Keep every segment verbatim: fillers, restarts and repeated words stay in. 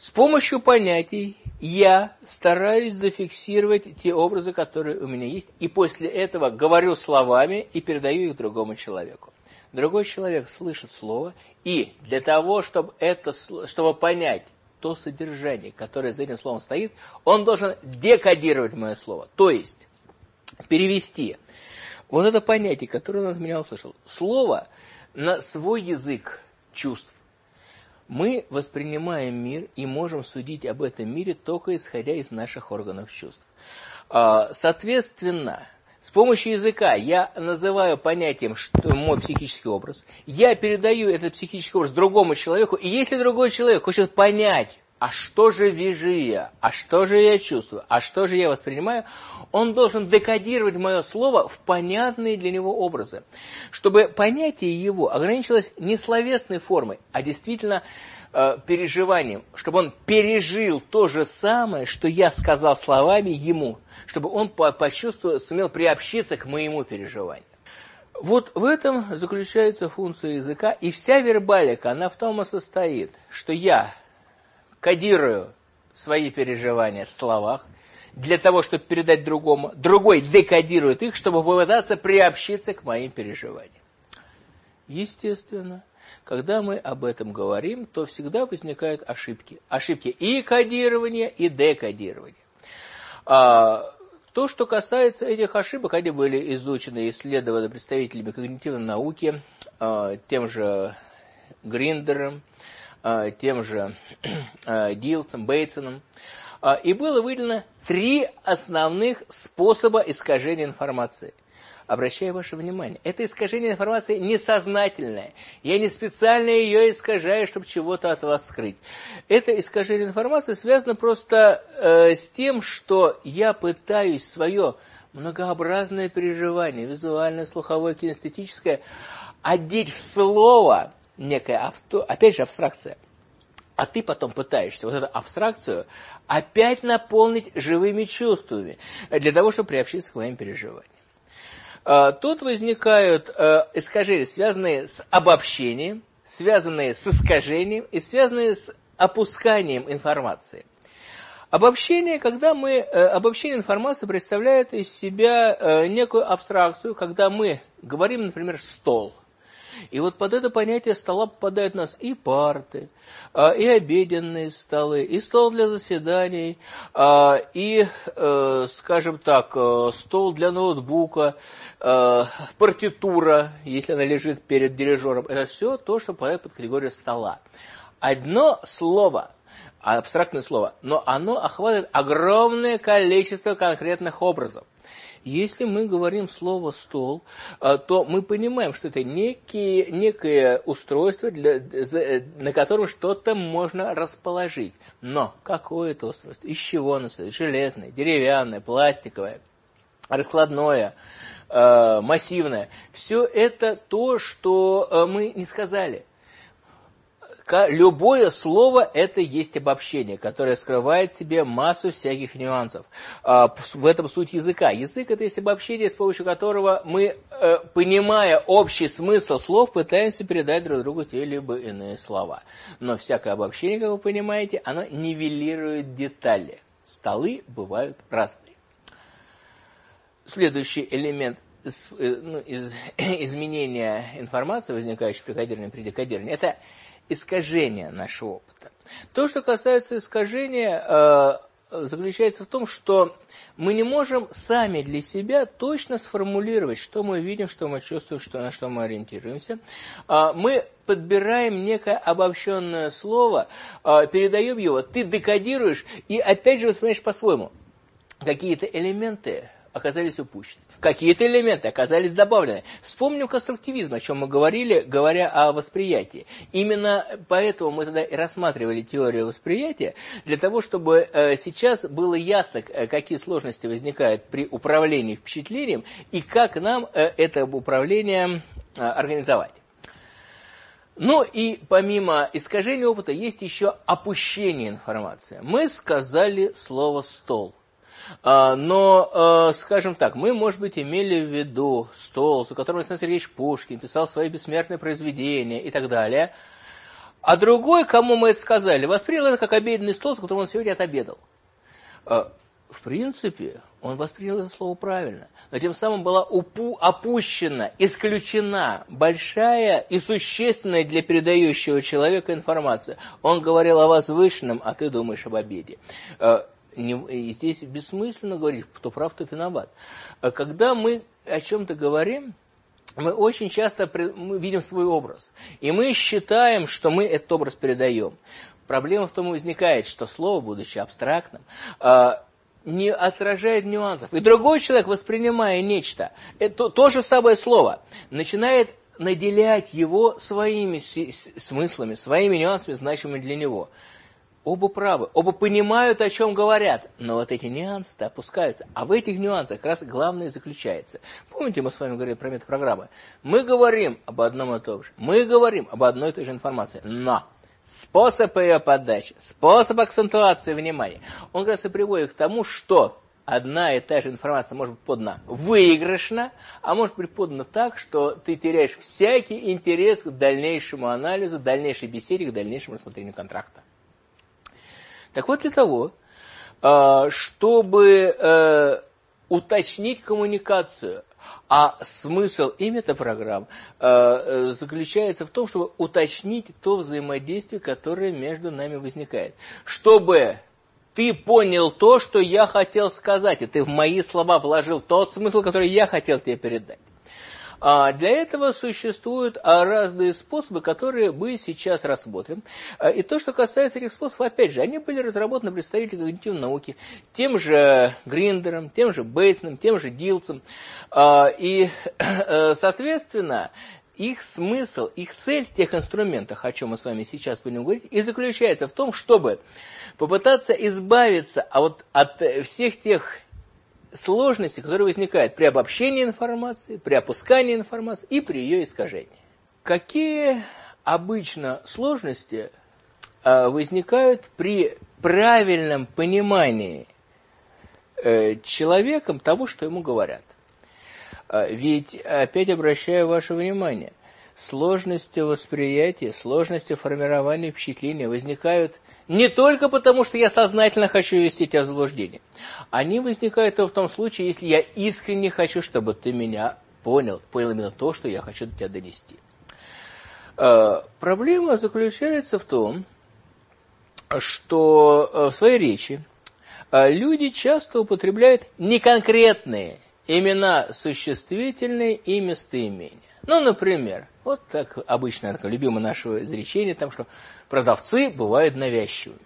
С помощью понятий я стараюсь зафиксировать те образы, которые у меня есть, и после этого говорю словами и передаю их другому человеку. Другой человек слышит слово, и для того, чтобы, это, чтобы понять то содержание, которое за этим словом стоит, он должен декодировать мое слово, то есть перевести вот это понятие, которое он от меня услышал, слово на свой язык чувств. Мы воспринимаем мир и можем судить об этом мире только исходя из наших органов чувств. Соответственно, с помощью языка я называю понятием что, мой психический образ, я передаю этот психический образ другому человеку, и если другой человек хочет понять, а что же вижу я, а что же я чувствую, а что же я воспринимаю, он должен декодировать мое слово в понятные для него образы, чтобы понятие его ограничилось не словесной формой, а действительно э, переживанием, чтобы он пережил то же самое, что я сказал словами ему, чтобы он почувствовал, сумел приобщиться к моему переживанию. Вот в этом заключается функция языка, и вся вербалика, она в том и состоит, что я кодирую свои переживания в словах, для того, чтобы передать другому, другой декодирует их, чтобы попытаться приобщиться к моим переживаниям. Естественно, когда мы об этом говорим, то всегда возникают ошибки. Ошибки и кодирования, и декодирования. А, то, что касается этих ошибок, они были изучены и исследованы представителями когнитивной науки, а, тем же Гриндером, тем же Дилтом, Бейтсоном, и было выделено три основных способа искажения информации. Обращаю ваше внимание, это искажение информации несознательное. Я не специально ее искажаю, чтобы чего-то от вас скрыть. Это искажение информации связано просто э, с тем, что я пытаюсь свое многообразное переживание, визуальное, слуховое, кинестетическое, одеть в слово, некая, опять же, абстракция. А ты потом пытаешься вот эту абстракцию опять наполнить живыми чувствами, для того, чтобы приобщиться к моим переживаниям. Тут возникают искажения, связанные с обобщением, связанные с искажением и связанные с опусканием информации. Обобщение, когда мы, обобщение информации представляет из себя некую абстракцию, когда мы говорим, например, «стол». И вот под это понятие стола попадают у нас и парты, и обеденные столы, и стол для заседаний, и, скажем так, стол для ноутбука, партитура, если она лежит перед дирижером. Это все то, что попадает под категорию стола. Одно слово, абстрактное слово, но оно охватывает огромное количество конкретных образов. Если мы говорим слово «стол», то мы понимаем, что это некие, некое устройство, для, на котором что-то можно расположить. Но какое это устройство? Из чего оно состоит? Железное, деревянное, пластиковое, раскладное, массивное. Все это то, что мы не сказали. Любое слово – это есть обобщение, которое скрывает в себе массу всяких нюансов. В этом суть языка. Язык – это есть обобщение, с помощью которого мы, понимая общий смысл слов, пытаемся передать друг другу те либо иные слова. Но всякое обобщение, как вы понимаете, оно нивелирует детали. Столы бывают разные. Следующий элемент ну, из, изменения информации, возникающей при кодировании и при декодировании, это искажение нашего опыта. То, что касается искажения, э, заключается в том, что мы не можем сами для себя точно сформулировать, что мы видим, что мы чувствуем, что, на что мы ориентируемся. Э, мы подбираем некое обобщенное слово, э, передаем его, ты декодируешь и опять же воспринимаешь по-своему. Какие-то элементы оказались упущены. Какие-то элементы оказались добавлены. Вспомним конструктивизм, о чем мы говорили, говоря о восприятии. Именно поэтому мы тогда и рассматривали теорию восприятия, для того, чтобы э, сейчас было ясно, какие сложности возникают при управлении впечатлением и как нам э, это управление э, организовать. Ну и помимо искажения опыта есть еще опущение информации. Мы сказали слово «стол». Но, скажем так, мы, может быть, имели в виду стол, за которым Александр Сергеевич Пушкин писал свои бессмертные произведения и так далее. А другой, кому мы это сказали, воспринял это как обеденный стол, с которым он сегодня отобедал. В принципе, он воспринял это слово правильно, но тем самым была упу- опущена, исключена большая и существенная для передающего человека информация. Он говорил о возвышенном, а ты думаешь об обеде. И здесь бессмысленно говорить, кто прав, кто виноват. Когда мы о чем-то говорим, мы очень часто мы видим свой образ, и мы считаем, что мы этот образ передаем. Проблема в том и возникает, что слово, будучи абстрактным, не отражает нюансов. И другой человек, воспринимая нечто, это то же самое слово, начинает наделять его своими смыслами, своими нюансами, значимыми для него. Оба правы, оба понимают, о чем говорят, но вот эти нюансы-то опускаются. А в этих нюансах как раз главное заключается. Помните, мы с вами говорили про метапрограммы? Мы говорим об одном и том же, мы говорим об одной и той же информации, но способ ее подачи, способ акцентуации внимания, он как раз и приводит к тому, что одна и та же информация может быть подана выигрышно, а может быть подана так, что ты теряешь всякий интерес к дальнейшему анализу, дальнейшей беседе, к дальнейшему рассмотрению контракта. Так вот, для того, чтобы уточнить коммуникацию, а смысл и метапрограмм э, заключается в том, чтобы уточнить то взаимодействие, которое между нами возникает. Чтобы ты понял то, что я хотел сказать, и ты в мои слова вложил тот смысл, который я хотел тебе передать. А для этого существуют разные способы, которые мы сейчас рассмотрим. И то, что касается этих способов, опять же, они были разработаны представителями когнитивной науки, тем же Гриндером, тем же Бейтсом, тем же Дилцем. И, соответственно, их смысл, их цель в тех инструментах, о чем мы с вами сейчас будем говорить, и заключается в том, чтобы попытаться избавиться от, от всех тех сложности, которые возникают при обобщении информации, при опускании информации и при ее искажении. Какие обычно сложности э, возникают при правильном понимании э, человеком того, что ему говорят? Э, ведь, опять обращаю ваше внимание, сложности восприятия, сложности формирования впечатления возникают не только потому, что я сознательно хочу ввести тебя в заблуждение. Они возникают и в том случае, если я искренне хочу, чтобы ты меня понял, понял именно то, что я хочу до тебя донести. Э, проблема заключается в том, что в своей речи люди часто употребляют неконкретные имена существительные и местоимения. Ну, например, вот так обычно, такое любимое наше изречение, там, что продавцы бывают навязчивыми,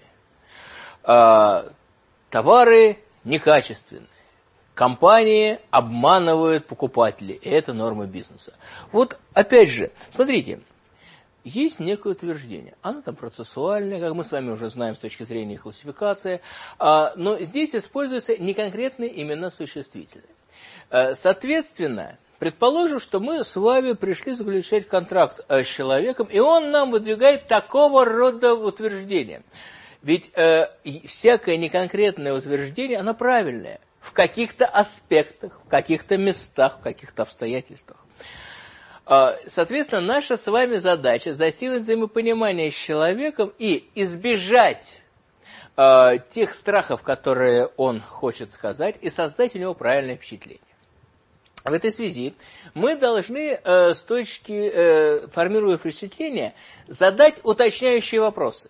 а, товары некачественные, компании обманывают покупателей, и это норма бизнеса. Вот, опять же, смотрите, есть некое утверждение, оно там процессуальное, как мы с вами уже знаем с точки зрения классификации, а, но здесь используются неконкретные имена существительные. А, соответственно, предположим, что мы с вами пришли заключать контракт с человеком, и он нам выдвигает такого рода утверждения. Ведь э, всякое неконкретное утверждение, оно правильное. В каких-то аспектах, в каких-то местах, в каких-то обстоятельствах. Э, соответственно, наша с вами задача достигнуть взаимопонимания с человеком и избежать э, тех страхов, которые он хочет сказать, и создать у него правильное впечатление. В этой связи мы должны, э, с точки э, формируя впечатление, задать уточняющие вопросы.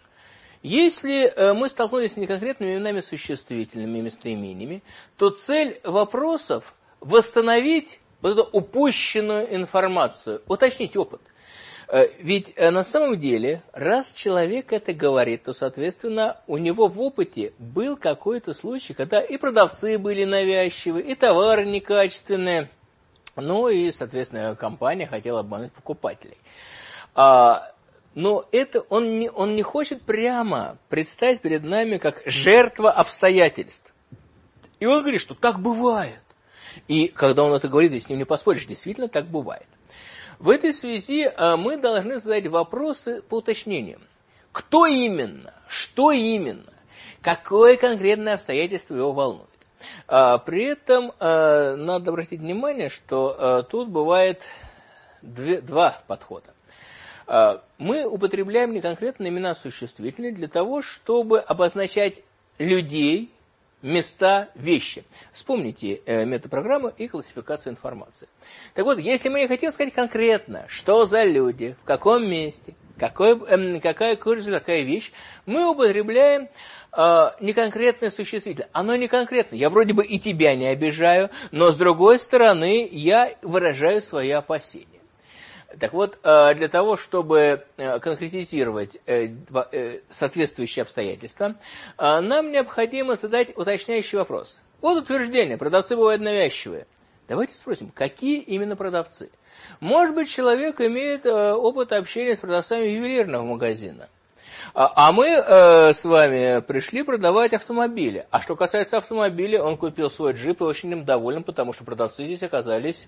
Если э, мы столкнулись с неконкретными именами существительными местоимениями, то цель вопросов – восстановить вот эту упущенную информацию, уточнить опыт. Э, ведь э, на самом деле, раз человек это говорит, то, соответственно, у него в опыте был какой-то случай, когда и продавцы были навязчивы, и товары некачественные, ну и, соответственно, компания хотела обмануть покупателей. А, но это он не, он не хочет прямо предстать перед нами как жертва обстоятельств. И он говорит, что так бывает. И когда он это говорит, с ним не поспоришь, действительно так бывает. В этой связи мы должны задать вопросы по уточнениям. Кто именно? Что именно? Какое конкретное обстоятельство его волнует? При этом надо обратить внимание, что тут бывает две, два подхода. Мы употребляем неконкретные имена существительные для того, чтобы обозначать людей, места, вещи. Вспомните э, метапрограмму и классификацию информации. Так вот, если мы не хотим сказать конкретно, что за люди, в каком месте, какой, э, какая курс, какая вещь, мы употребляем э, неконкретное существительное. Оно не конкретно. Я вроде бы и тебя не обижаю, но с другой стороны я выражаю свои опасения. Так вот, для того, чтобы конкретизировать соответствующие обстоятельства, нам необходимо задать уточняющий вопрос. Вот утверждение, продавцы бывают навязчивые. Давайте спросим, какие именно продавцы? Может быть, человек имеет опыт общения с продавцами ювелирного магазина. А мы с вами пришли продавать автомобили. А что касается автомобиля, он купил свой джип и очень им доволен, потому что продавцы здесь оказались...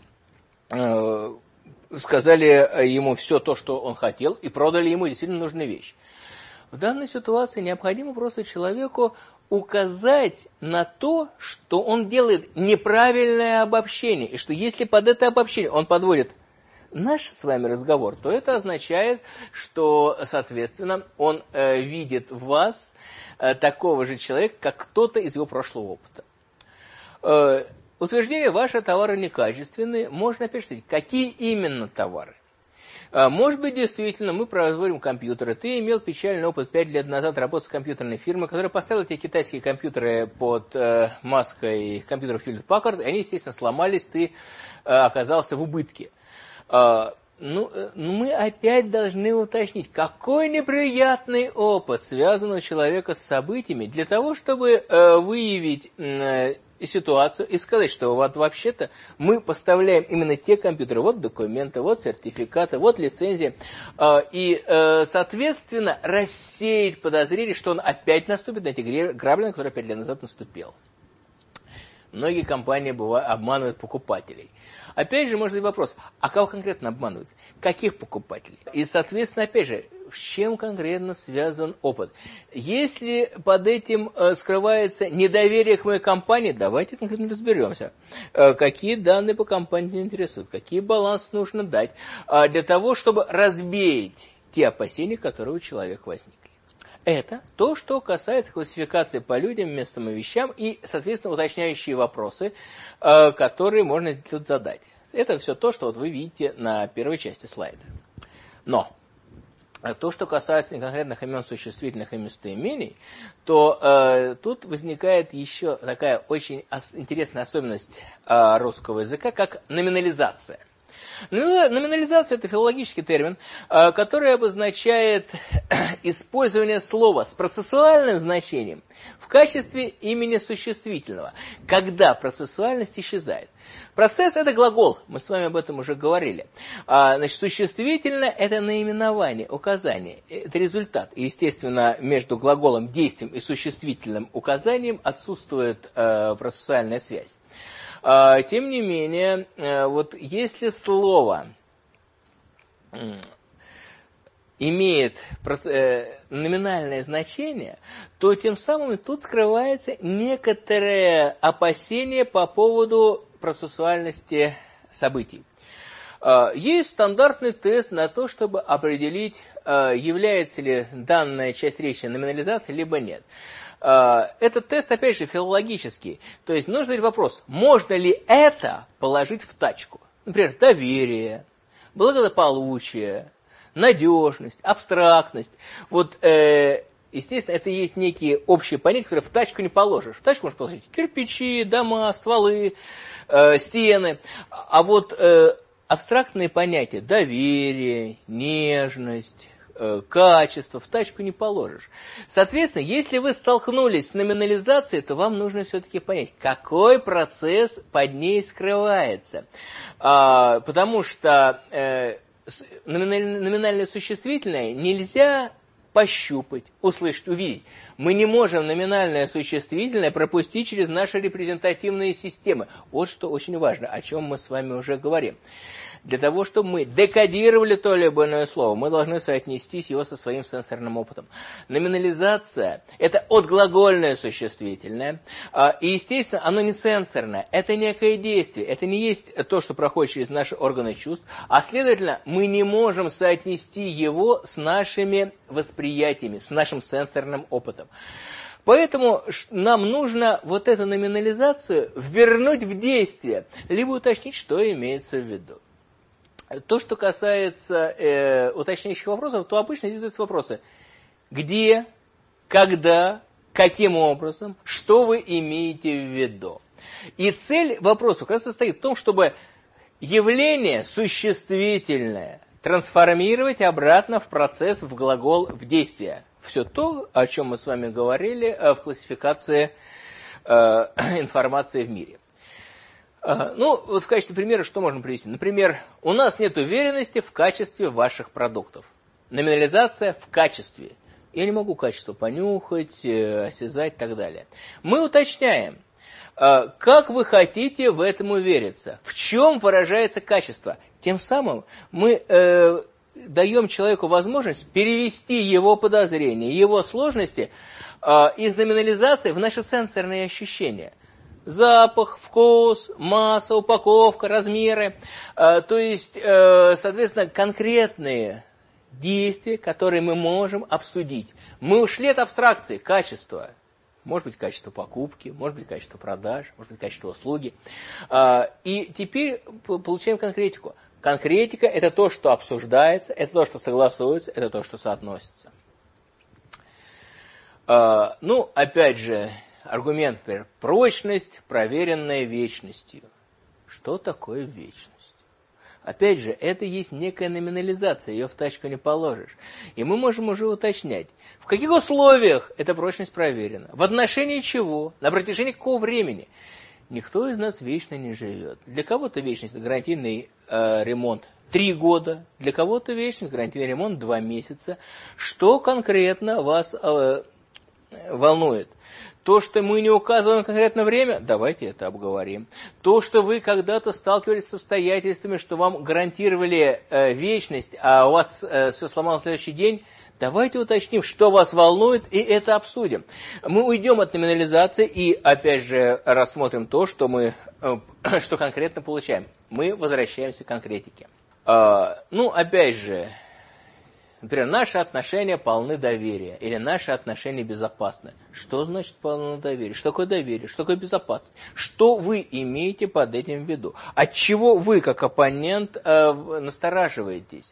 сказали ему все то, что он хотел, и продали ему действительно нужную вещь. В данной ситуации необходимо просто человеку указать на то, что он делает неправильное обобщение, и что если под это обобщение он подводит наш с вами разговор, то это означает, что, соответственно, он э, видит в вас э, такого же человека, как кто-то из его прошлого опыта. Э, Утверждение «ваши товары некачественные» можно опять сказать, какие именно товары. Может быть, действительно, мы производим компьютеры. Ты имел печальный опыт пять лет назад работы с компьютерной фирмой, которая поставила тебе китайские компьютеры под э, маской компьютеров Hewlett-Packard, и они, естественно, сломались, ты э, оказался в убытке. Э, ну, э, мы опять должны уточнить, какой неприятный опыт связан у человека с событиями, для того, чтобы э, выявить... Э, и ситуацию, и сказать, что вот вообще-то мы поставляем именно те компьютеры, вот документы, вот сертификаты, вот лицензии, и, соответственно, рассеять подозрение, что он опять наступит на эти грабли, на которые пять лет назад наступил. Многие компании бывают, обманывают покупателей. Опять же, может быть вопрос, а кого конкретно обманывают? Каких покупателей? И, соответственно, опять же, с чем конкретно связан опыт? Если под этим э, скрывается недоверие к моей компании, давайте конкретно разберемся. Э, какие данные по компании интересуют, какие балансы нужно дать, э, для того, чтобы разбеять те опасения, которые у человека возникли. Это то, что касается классификации по людям, местам и вещам и, соответственно, уточняющие вопросы, э, которые можно тут задать. Это все то, что вот вы видите на первой части слайда. Но то, что касается конкретных имен существительных и местоимений, то э, тут возникает еще такая очень ос- интересная особенность э, русского языка, как номинализация. Номинализация – это филологический термин, который обозначает использование слова с процессуальным значением в качестве имени существительного, когда процессуальность исчезает. Процесс – это глагол, мы с вами об этом уже говорили. Значит, существительное – это наименование, указание, это результат. И, естественно, между глаголом, действием и существительным указанием отсутствует процессуальная связь. Тем не менее, вот если слово имеет номинальное значение, то тем самым тут скрывается некоторое опасение по поводу процессуальности событий. Есть стандартный тест на то, чтобы определить, является ли данная часть речи номинализацией, либо нет. Этот тест, опять же, филологический. То есть нужно задать вопрос, можно ли это положить в тачку? Например, доверие, благополучие, надежность, абстрактность. Вот, э, естественно, это есть некие общие понятия, которые в тачку не положишь. В тачку можно положить кирпичи, дома, стволы, э, стены. А вот э, абстрактные понятия, доверие, нежность, качество, в тачку не положишь. Соответственно, если вы столкнулись с номинализацией, то вам нужно все-таки понять, какой процесс под ней скрывается. А, потому что э, номинальное существительное нельзя пощупать, услышать, увидеть. Мы не можем номинальное существительное пропустить через наши репрезентативные системы. Вот что очень важно, о чем мы с вами уже говорим. Для того, чтобы мы декодировали то или иное слово, мы должны соотнестись его со своим сенсорным опытом. Номинализация – это отглагольное существительное, и, естественно, оно не сенсорное, это некое действие, это не есть то, что проходит через наши органы чувств, а, следовательно, мы не можем соотнести его с нашими восприятиями, с нашим сенсорным опытом. Поэтому нам нужно вот эту номинализацию вернуть в действие, либо уточнить, что имеется в виду. То, что касается э, уточняющих вопросов, то обычно здесь задаются вопросы: где, когда, каким образом, что вы имеете в виду. И цель вопроса как раз состоит в том, чтобы явление существительное трансформировать обратно в процесс, в глагол, в действие. Все то, о чем мы с вами говорили в классификации э, информации в мире. Э, ну, вот в качестве примера что можно привести? Например, у нас нет уверенности в качестве ваших продуктов. Номинализация в качестве. Я не могу качество понюхать, э, осязать и так далее. Мы уточняем, э, как вы хотите в этом увериться, в чем выражается качество. Тем самым мы... Э, даем человеку возможность перевести его подозрения, его сложности э, из номинализации в наши сенсорные ощущения. Запах, вкус, масса, упаковка, размеры. Э, то есть, э, соответственно, конкретные действия, которые мы можем обсудить. Мы ушли от абстракции, качества. Может быть, качество покупки, может быть, качество продаж, может быть, качество услуги. Э, и теперь получаем конкретику. Конкретика – это то, что обсуждается, это то, что согласуется, это то, что соотносится. Э, ну, опять же, аргумент, например, прочность, проверенная вечностью. Что такое вечность? Опять же, это есть некая номинализация, ее в тачку не положишь. И мы можем уже уточнять, в каких условиях эта прочность проверена, в отношении чего, на протяжении какого времени. Никто из нас вечно не живет. Для кого-то вечность – это гарантийный э, ремонт три года, для кого-то вечность – гарантийный ремонт два месяца. Что конкретно вас э, волнует? То, что мы не указываем конкретно время, давайте это обговорим. То, что вы когда-то сталкивались с обстоятельствами, что вам гарантировали э, вечность, а у вас э, все сломалось в следующий день, давайте уточним, что вас волнует, и это обсудим. Мы уйдем от номинализации и, опять же, рассмотрим то, что мы, что конкретно получаем. Мы возвращаемся к конкретике. Ну, опять же, например, наши отношения полны доверия, или наши отношения безопасны. Что значит полны доверия? Что такое доверие? Что такое безопасность? Что вы имеете под этим в виду? От чего вы, как оппонент, настораживаетесь?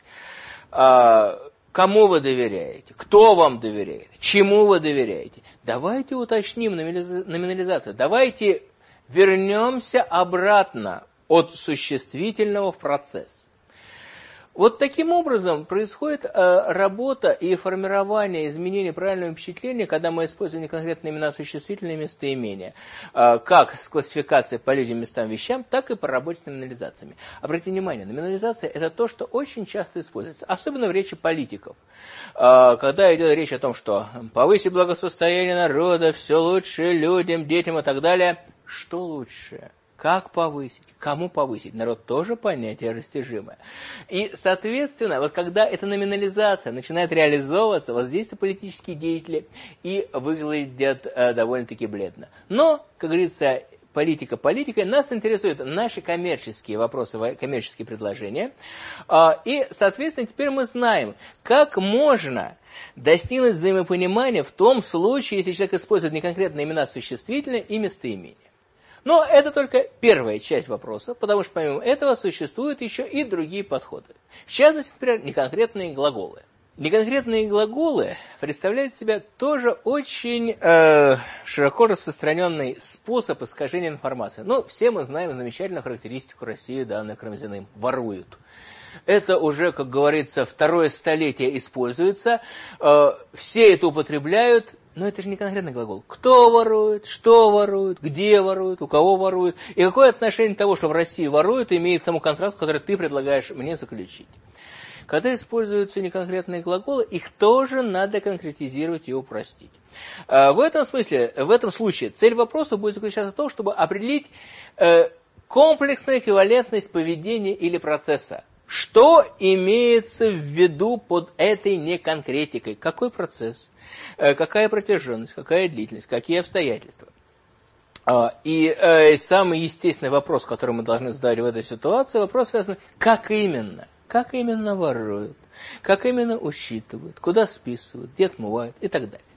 Кому вы доверяете? Кто вам доверяет? Чему вы доверяете? Давайте уточним номинализацию. Давайте вернемся обратно от существительного в процесс. Вот таким образом происходит э, работа и формирование, изменение правильного впечатления, когда мы используем не конкретные имена существительные местоимения, э, как с классификацией по людям, местам, вещам, так и по работе с номинализациями. Обратите внимание, номинализация – это то, что очень часто используется, особенно в речи политиков. Э, когда идет речь о том, что повысить благосостояние народа, все лучше людям, детям и так далее, что лучше? Как повысить? Кому повысить? Народ тоже понятие растяжимое. И, соответственно, вот когда эта номинализация начинает реализовываться, вот здесь-то политические деятели и выглядят э, довольно-таки бледно. Но, как говорится, политика политикой, нас интересуют наши коммерческие вопросы, коммерческие предложения. Э, и, соответственно, теперь мы знаем, как можно достигнуть взаимопонимания в том случае, если человек использует не конкретные имена существительные и местоимения. Но это только первая часть вопроса, потому что помимо этого существуют еще и другие подходы. В частности, например, неконкретные глаголы. Неконкретные глаголы представляют из себя тоже очень э, широко распространенный способ искажения информации. Ну, все мы знаем замечательную характеристику России, данную Карамзиным. Воруют. Это уже, как говорится, второе столетие используется. Э, все это употребляют. Но это же не конкретный глагол. Кто ворует, что ворует, где ворует, у кого ворует. И какое отношение того, что в России воруют, имеет к тому контракту, который ты предлагаешь мне заключить. Когда используются неконкретные глаголы, их тоже надо конкретизировать и упростить. В этом смысле, в этом случае, цель вопроса будет заключаться в том, чтобы определить, комплексная эквивалентность поведения или процесса. Что имеется в виду под этой неконкретикой? Какой процесс? Какая протяженность? Какая длительность? Какие обстоятельства? И самый естественный вопрос, который мы должны задать в этой ситуации, вопрос связан, как именно? Как именно воруют? Как именно учитывают? Куда списывают? Где отмывают? И так далее.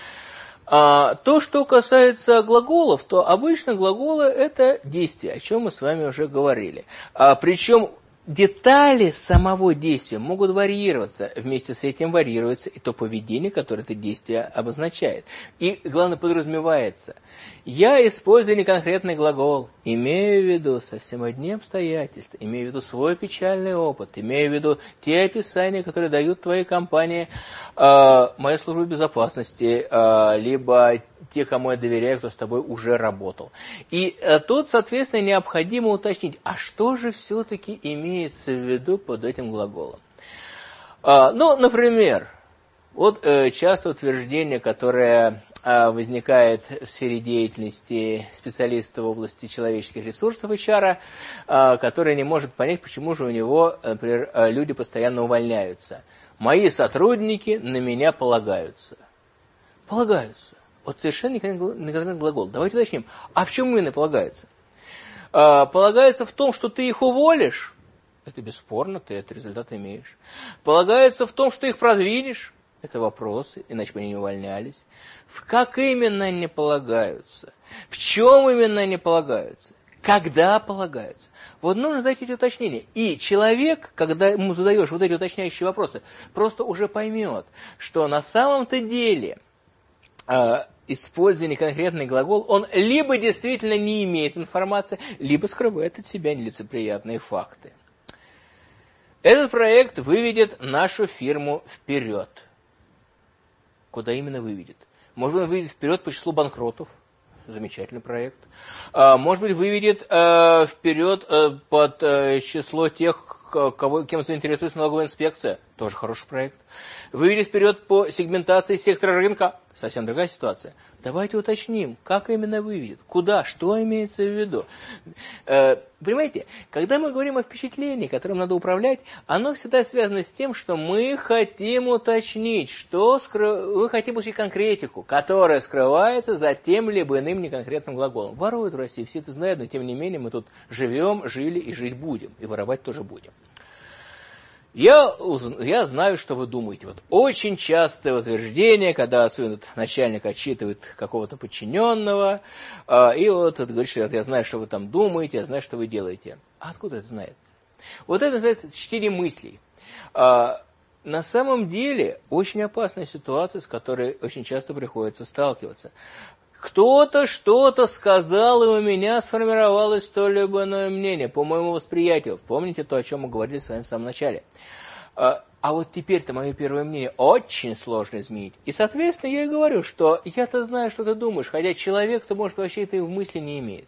А, то, что касается глаголов, то обычно глаголы – это действия, о чем мы с вами уже говорили. А, причем детали самого действия могут варьироваться. Вместе с этим варьируется и то поведение, которое это действие обозначает. И, главное, подразумевается. Я использую неконкретный глагол, имею в виду совсем одни обстоятельства, имею в виду свой печальный опыт, имею в виду те описания, которые дают твоей компании, э, моей службе безопасности, э, либо те, кому я доверяю, кто с тобой уже работал. И э, тут, соответственно, необходимо уточнить, а что же все-таки имеется в виду под этим глаголом? Э, ну, например, вот э, часто утверждение, которое э, возникает в сфере деятельности специалиста в области человеческих ресурсов эйч ар, э, который не может понять, почему же у него, например, э, люди постоянно увольняются. Мои сотрудники на меня полагаются. Полагаются. Вот совершенно неконкретный глагол. Давайте уточним. А в чем именно полагается? А, полагается в том, что ты их уволишь. Это бесспорно, ты этот результат имеешь. Полагается в том, что их продвинешь. Это вопросы, иначе бы они не увольнялись. В как именно они полагаются? В чем именно они полагаются? Когда полагаются? Вот нужно задать эти уточнения. И человек, когда ему задаешь вот эти уточняющие вопросы, просто уже поймет, что на самом-то деле... используя неконкретный глагол, он либо действительно не имеет информации, либо скрывает от себя нелицеприятные факты. Этот проект выведет нашу фирму вперед. Куда именно выведет? Может быть, он выведет вперед по числу банкротов. Замечательный проект. Может быть, выведет вперед под число тех, кого, кем заинтересуется налоговая инспекция. Тоже хороший проект. Выведет вперед по сегментации сектора рынка. Совсем другая ситуация. Давайте уточним, как именно выведет, куда, что имеется в виду. Э, понимаете, когда мы говорим о впечатлении, которым надо управлять, оно всегда связано с тем, что мы хотим уточнить, что скры... мы хотим получить конкретику, которая скрывается за тем либо иным неконкретным глаголом. Воруют в России, все это знают, но тем не менее мы тут живем, жили и жить будем, и воровать тоже будем. Я, я знаю, что вы думаете. Вот очень частое утверждение, когда особенно начальник отчитывает какого-то подчиненного, э, и вот это говорит, что я знаю, что вы там думаете, я знаю, что вы делаете. А откуда это знает? Вот это называется чтение мыслей. Э, на самом деле очень опасная ситуация, с которой очень часто приходится сталкиваться. Кто-то что-то сказал, и у меня сформировалось то либо иное мнение, по моему восприятию. Помните то, о чем мы говорили с вами в самом начале. А вот теперь-то мое первое мнение очень сложно изменить. И, соответственно, я и говорю, что я-то знаю, что ты думаешь, хотя человек-то, может, вообще это и в мысли не имеет.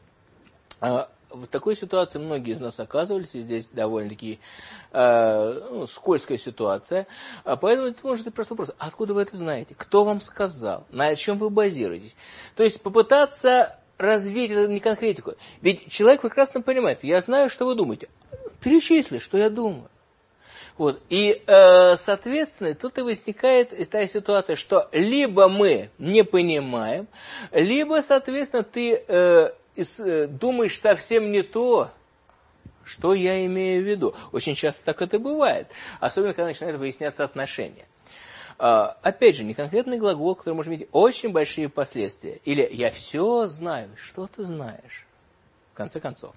В такой ситуации многие из нас оказывались, и здесь довольно-таки э, ну, скользкая ситуация. А поэтому это может быть просто вопрос, откуда вы это знаете? Кто вам сказал? На чем вы базируетесь? То есть попытаться развеять эту неконкретику. Ведь человек прекрасно понимает, я знаю, что вы думаете. Перечисли, что я думаю. Вот. И, э, соответственно, тут и возникает та ситуация, что либо мы не понимаем, либо, соответственно, ты... Э, думаешь совсем не то, что я имею в виду. Очень часто так это бывает. Особенно, когда начинают выясняться отношения. Опять же, неконкретный глагол, который может иметь очень большие последствия. Или «я все знаю». Что ты знаешь? В конце концов.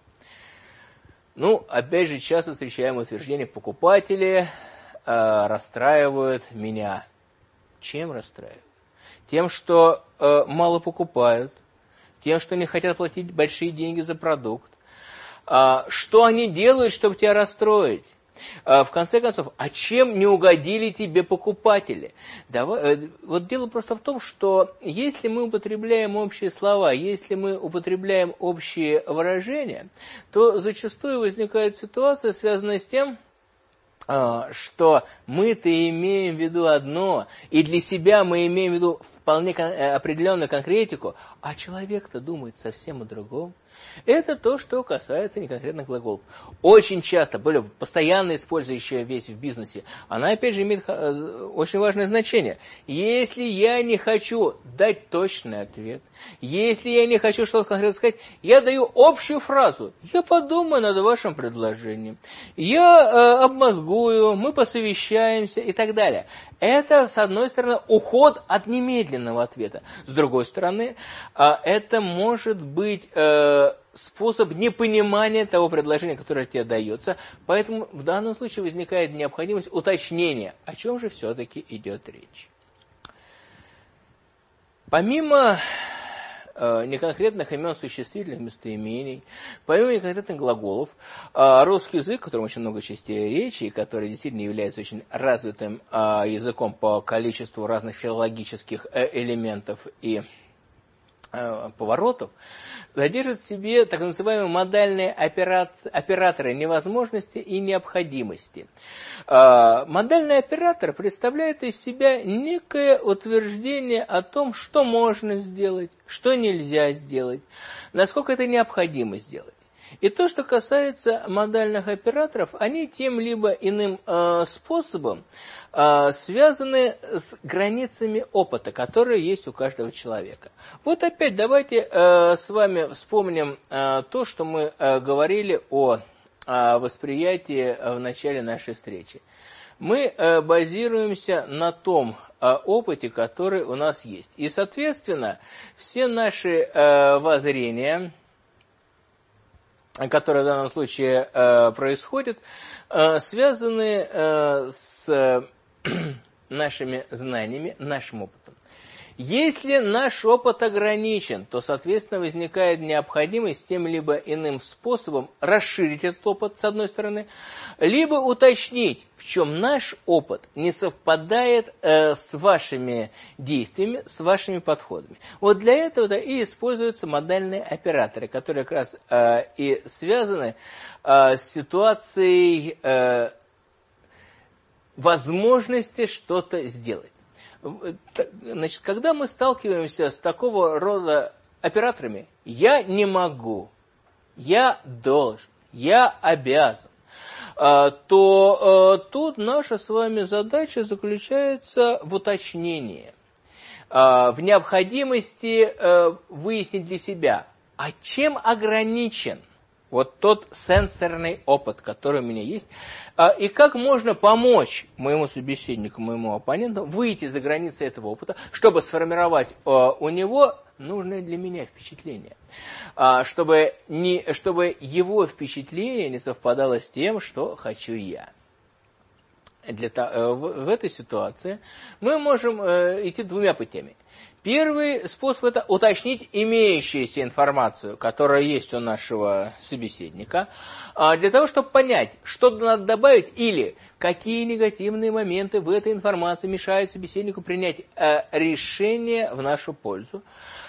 Ну, опять же, часто встречаемое утверждение: покупатели э, расстраивают меня. Чем расстраивают? Тем, что э, мало покупают. Тем, что не хотят платить большие деньги за продукт. А, что они делают, чтобы тебя расстроить? А, в конце концов, а чем не угодили тебе покупатели? Давай, вот дело просто в том, что если мы употребляем общие слова, если мы употребляем общие выражения, то зачастую возникает ситуация, связанная с тем, что мы-то имеем в виду одно, и для себя мы имеем в виду вполне определенную конкретику, а человек-то думает совсем о другом. Это то, что касается неконкретных глаголов. Очень часто, более постоянно использующая вещь в бизнесе, она опять же имеет очень важное значение. Если я не хочу дать точный ответ, если я не хочу что-то конкретно сказать, я даю общую фразу. Я подумаю над вашим предложением. Я э, обмозгую, мы посовещаемся и так далее. Это, с одной стороны, уход от немедленного ответа. С другой стороны, э, это может быть э, способ непонимания того предложения, которое тебе дается. Поэтому в данном случае возникает необходимость уточнения, о чем же все-таки идет речь. Помимо э, неконкретных имен существительных местоимений, помимо неконкретных глаголов, э, русский язык, в котором очень много частей речи, и который действительно является очень развитым э, языком по количеству разных филологических э, элементов и поворотов, содержит в себе так называемые модальные операции, операторы невозможности и необходимости. Модальный оператор представляет из себя некое утверждение о том, что можно сделать, что нельзя сделать, насколько это необходимо сделать. И то, что касается модальных операторов, они тем либо иным э, способом э, связаны с границами опыта, которые есть у каждого человека. Вот опять давайте э, с вами вспомним э, то, что мы э, говорили о э, восприятии в начале нашей встречи. Мы э, базируемся на том э, опыте, который у нас есть. И, соответственно, все наши э, воззрения, которые в данном случае э, происходят, э, связаны э, с э, нашими знаниями, нашим опытом. Если наш опыт ограничен, то, соответственно, возникает необходимость тем либо иным способом расширить этот опыт, с одной стороны, либо уточнить, в чем наш опыт не совпадает э, с вашими действиями, с вашими подходами. Вот для этого и используются модальные операторы, которые как раз э, и связаны э, с ситуацией э, возможности что-то сделать. Значит, когда мы сталкиваемся с такого рода операторами, я не могу, я должен, я обязан, то тут наша с вами задача заключается в уточнении, в необходимости выяснить для себя, а чем ограничен вот тот сенсорный опыт, который у меня есть, и как можно помочь моему собеседнику, моему оппоненту выйти за границы этого опыта, чтобы сформировать у него нужное для меня впечатление, чтобы, не, чтобы его впечатление не совпадало с тем, что хочу я. Для того, в, в этой ситуации мы можем идти двумя путями. Первый способ – это уточнить имеющуюся информацию, которая есть у нашего собеседника, для того, чтобы понять, что надо добавить или какие негативные моменты в этой информации мешают собеседнику принять решение в нашу пользу.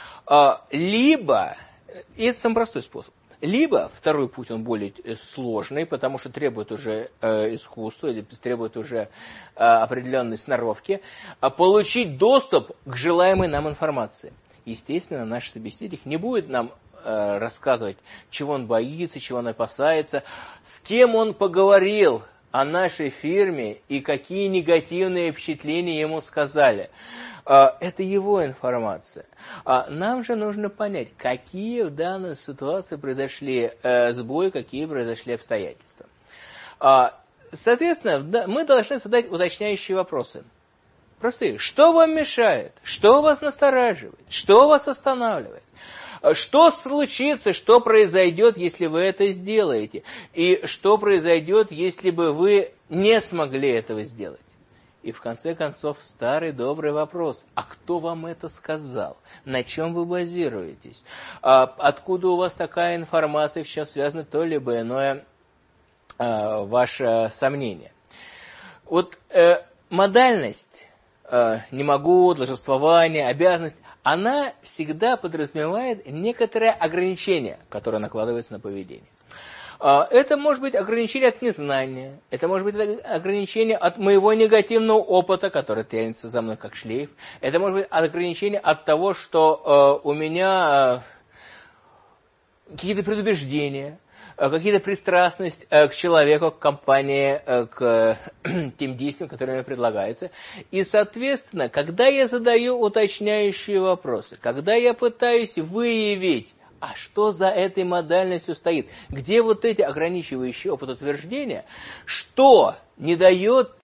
Либо, и это самый простой способ, либо второй путь, он более сложный, потому что требует уже э, искусства, требует уже э, определенной сноровки, а получить доступ к желаемой нам информации. Естественно, наш собеседник не будет нам э, рассказывать, чего он боится, чего он опасается, с кем он поговорил о нашей фирме и какие негативные впечатления ему сказали. Это его информация. Нам же нужно понять, какие в данной ситуации произошли сбои, какие произошли обстоятельства. Соответственно, мы должны задать уточняющие вопросы. Простые. Что вам мешает? Что вас настораживает? Что вас останавливает? Что случится, что произойдет, если вы это сделаете? И что произойдет, если бы вы не смогли этого сделать? И в конце концов, старый добрый вопрос. А кто вам это сказал? На чем вы базируетесь? А откуда у вас такая информация, в чем связано то либо иное а, ваше сомнение? Вот э, модальность, э, не могу, долженствование, обязанность, она всегда подразумевает некоторое ограничение, которое накладывается на поведение. Это может быть ограничение от незнания, это может быть ограничение от моего негативного опыта, который тянется за мной как шлейф, это может быть ограничение от того, что у меня какие-то предубеждения, какие-то пристрастность к человеку, к компании, к тем действиям, которые мне предлагаются. И, соответственно, когда я задаю уточняющие вопросы, когда я пытаюсь выявить, а что за этой модальностью стоит, где вот эти ограничивающие опыт утверждения, что не дает